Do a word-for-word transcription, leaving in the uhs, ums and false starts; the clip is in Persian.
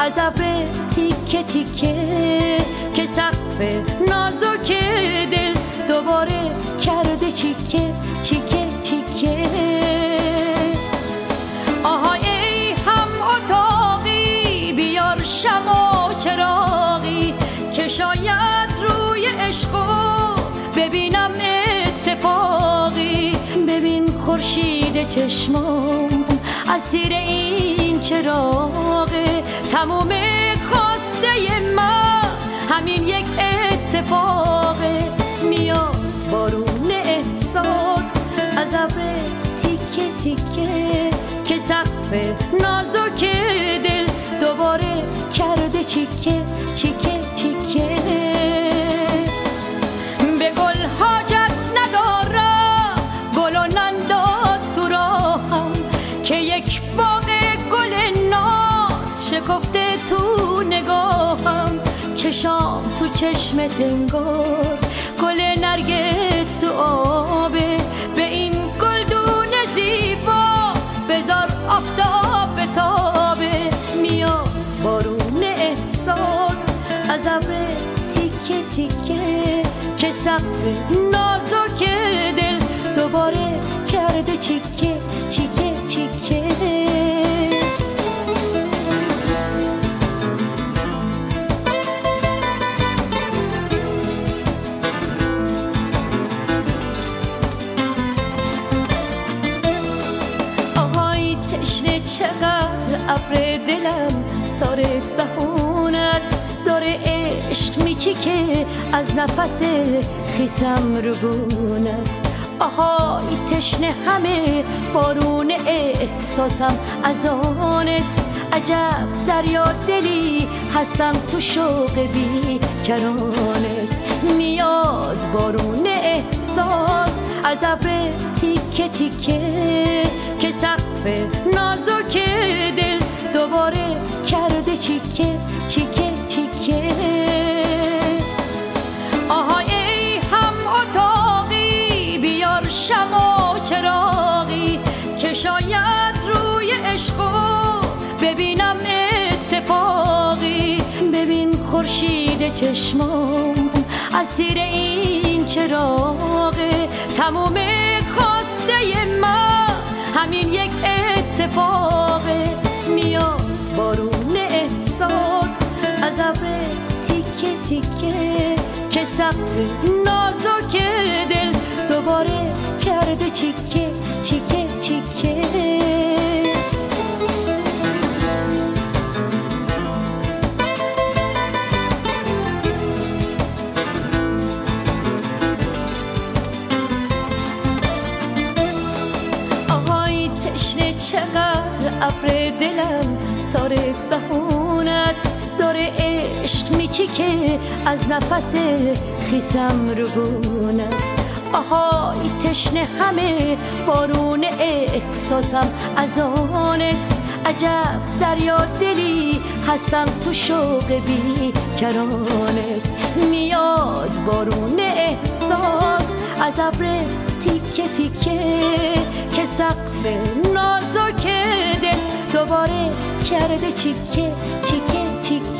از ابر تیکه تیکه که سقف نازک دل دوباره کرده چیکه چیکه چیکه. آهای ای هم اتاقی بیار شمع و چراغی که شاید روی عشقو ببینم اتفاقی. ببین خورشید چشمام اسیر این چراغه، تموم خواسته من همین یک اتفاقه. میاد بارون احساس از ابر تیکه تیکه که سقف نازک دل دوباره کرده چیکه چیکه چیکه. به گل حاجت ندارم گل و ننداز تو راهم که یک باغ گل ناز شکفته تو نگاهم. چشام تو چشمت انگار گل نرگس تو آبه، به این گلدون زیبا بذار آفتاب بتابه. میاد بارون احساس از ابر تیکه تیکه که سقف نازک دل دوباره کرده چیکه چیکه چیکه. آهای تشنه چقدر ابر دلم داره بهونت داره عشق میچیکه از نفس خیسم رو بونت. آهای تشنه همه بارون احساسم از آنت. عجب دریا دلی هستم تو شوق بی کرانت. میاد بارون احساس از ابر تیکه تیکه که سقف نازک دل دوباره کرده چیکه چیکه چیکه. آهای ای هم اتاقی بیار شمع و چراغی که شاید روی عشقو ببینم اتفاقی. ببین خورشید چشمام اسیر این چراغه، تموم خواسته من همین یک اتفاقه. میاد بارون احساس از ابر تیکه تیکه که سقف نازک دل دوباره کرده چیکه چیکه چیکه. آهای تشنه چقدر ابر دلم داره بهونت داره عشق میچیکه از نفس خیسم رو بونت. آهای تشنه همه بارون احساسم از آنت. عجب دریا دلی هستم تو شوق بی کرانت. میاد بارون احساس از ابر تیکه تیکه که سقف نازک دل دوباره کرده چیکه چیکه چیکه.